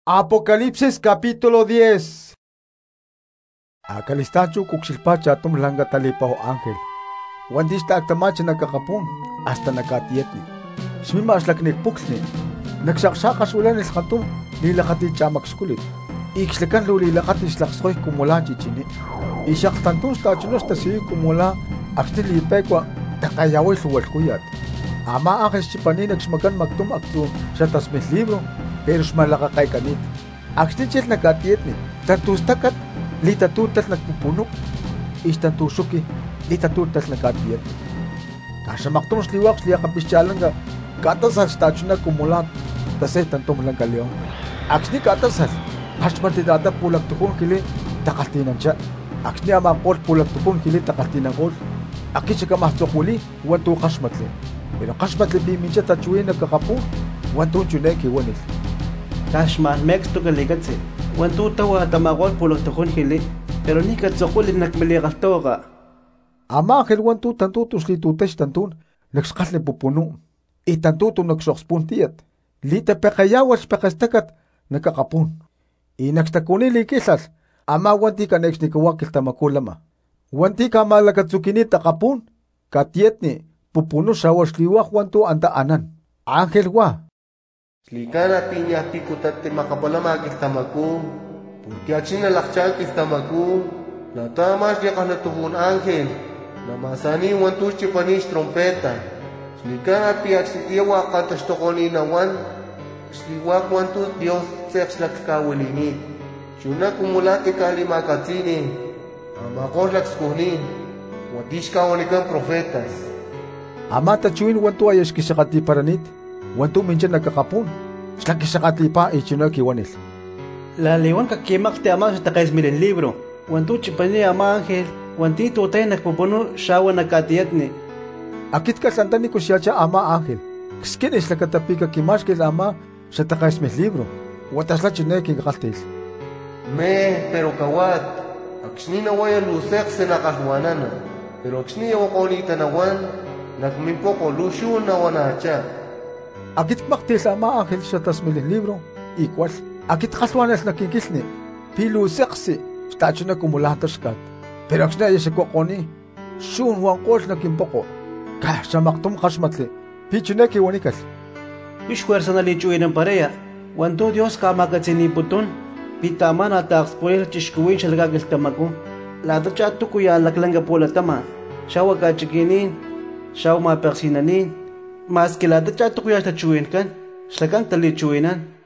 Apocalipsis capítulo 10. Akalistachu kuksilpacha atum langa talipaho ángel. Wandista aktamacha nakakapun hasta nakatietni. Smima aslaknik puksni. Nagsaksakas ulan ilkatum nilakati chamakskulit. Ikslakan lulilakati islakskoy kumula chichini. Isak tantun stachunos tasi kumula aksilipekwa takayaway suwalkuyat. Ama ángel chipani nagsmagan magtum aktum sa tasmith libro. Pero malaka kay kanit. Aksnichel nakatietni. Tantustakat litatutas nagpupuno. Istantusuki litatutas nakatietni. Kasamaktum sliwaks liakapisyalanga katasal stachuna kumulat. Tasay tantum lang kalyon. Aksni katasal. Hashmatidada pulak tukun kili takaltinan siya. Aksni amakol pulak tukun kili takaltinan kol. Akit siya kamahtsokuli wanto kasmatli. Pero kasmatli bimin siya tachuin nagkakapu wanto chunay kiwanil. Tashma mex to galikatse. Wantu tawa tamagol pulok tokon hili. Pero ni katsokulin nakmeliakatoga. Ama angel wantu tantutus litutesh tantun. Nagsakasli pupuno. Itantuto nagsoxpuntiat. Lita pekayawas pekastakat nakakapun. Inakstakunili kisas. Ama wanti ka nex nikawakil tamakulama. Wanti ka malakatsukini takapun. Katietni pupuno sawas liwak wantu anta anan. Angel wa. Slikana piña pikutate makapalamag istamaku, porque achina lakchal istamaku, la tamas ya kanatubun ángel, namasani wantus chipanish trompeta, slikana piaxitiwa kantas tokoni nawan, sliwak wantus Dios sexlaxkawilini, chuna kumulate kalimakatsini, amakos laxkunin, watishka onikan profetas. Amata chuin wantu ayeskisakati paranit. Wantu mincha nakakapun. Slakisakatli pa ichino kiwanil. La lewan kakimak te ama sa takais milen libro. Wantu chipani ama ángel. Wanti tutay nakpupuno shawa nakatietni. Akit ka santani kusyacha ama ángel. Kiskin islakatapika kimashkil ama sa takais mil libro. Watasla chine kinkaltil. Pero kawat. Aksni na waya lusek se nakalwanana. Pero aksni yawakonita nawan. Nagmimpoko lusyo na wanacha. Akit maktil ama ángel sa tasmilin libro, igual. Akit kaswanas na kinkisni, pilu seksi, stacho na kumulataskat. Pero aksna yasakokoni, sun wangkos na kimpoko. Kah sa maktum kasmatli, pichu na kiwanikas. Ishwersa na lichuin ng pareya. Wanto Dios kamakatsiniputun. Pitama na taakspuril chishkuwin siya lagagil tamaku. Lata siya tukuya laklanga pula tama. Siya wakachikinin, siya umapersinanin. Mas kilada chato kuya sa chuin kan, slakang tali chuinan.